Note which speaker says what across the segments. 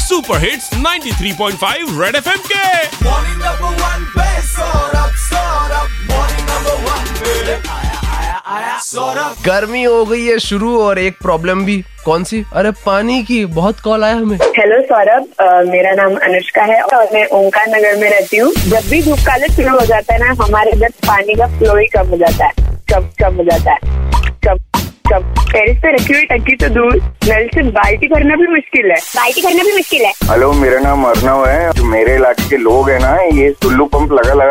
Speaker 1: Super hits 93.5 red FM के।
Speaker 2: Morning number 1 पे Saurabh, morning number 1 पे आया सौरभ।
Speaker 3: गर्मी हो गई है शुरू और एक प्रॉब्लम भी। कौन सी? अरे पानी की। बहुत कॉल आया हमें।
Speaker 4: हेलो सौरभ, मेरा नाम अनुष्का है और मैं ओंकार नगर में रहती हूँ। जब भी धूप काले शुरू हो जाता है ना, हमारे इधर पानी का फ्लो ही कम हो जाता है। कम हो जाता है। टेरिस पे रखी हुई टंकी तो दूर, नल से बाल्टी भरना भी मुश्किल है।
Speaker 5: हेलो, मेरा नाम अर्नव है। जो मेरे इलाके के लोग हैं ना, ये टुल्लू पंप लगा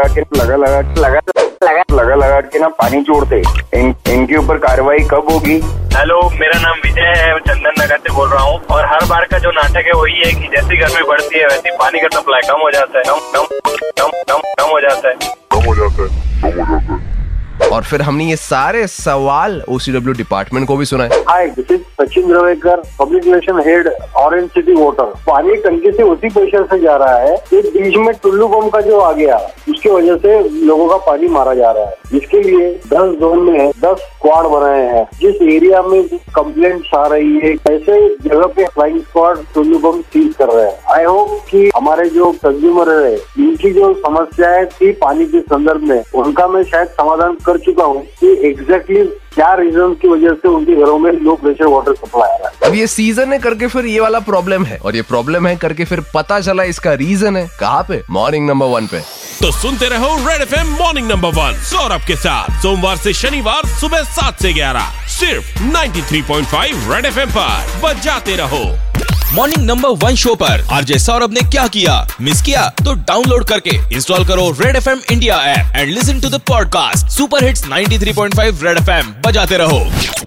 Speaker 5: के ना पानी छोड़ते। इनके ऊपर कार्रवाई कब होगी?
Speaker 6: हेलो, मेरा नाम विजय है, मैं चंदन नगर से बोल रहा हूँ। और हर बार का जो नाटक है वही है कि जैसी गर्मी बढ़ती है वैसे पानी का सप्लाई कम हो जाता है। कम हो जाता है।
Speaker 3: और फिर हमने ये सारे सवाल OCW डिपार्टमेंट को भी सुनाए।
Speaker 5: Hi, this is Sachin Ravekar, public relation head, orange city water. पानी टंकी से उसी प्रेशर से जा रहा है। इस बीच में टुल्लू पंप का जो आ गया, उसकी वजह से लोगों का पानी मारा जा रहा है। जिसके लिए 10 जोन में 10 स्क्वाड बनाए हैं। जिस एरिया में कंप्लेंट्स आ रही है, ऐसे जगह पे flying squad Tullu pump seal कर रहे हैं। आई होप कि हमारे जो कंज्यूमर है, इनकी जो समस्याएं थी पानी के संदर्भ में, उनका मैं शायद समाधान कर चुका हूँ कि एग्जैक्टली क्या रीजन की वजह से उनके घरों में लो प्रेशर वाटर सप्लाई आ रहा है।
Speaker 3: अब ये सीजन है करके फिर ये वाला प्रॉब्लम है, और ये प्रॉब्लम है करके फिर पता चला इसका रीजन है कहाँ पे? मॉर्निंग नंबर 1 पे।
Speaker 1: तो सुनते रहो red FM morning number 1 Saurabh के साथ, सोमवार से शनिवार सुबह 7 से 11 सिर्फ 93.5 रेड एफएम पर बजाते रहो।
Speaker 7: मॉर्निंग नंबर 1 शो पर आरजे सौरभ ने क्या किया? मिस किया तो डाउनलोड करके इंस्टॉल करो red FM India app and listen to the podcast super hits 93.5 red FM. बजाते रहो।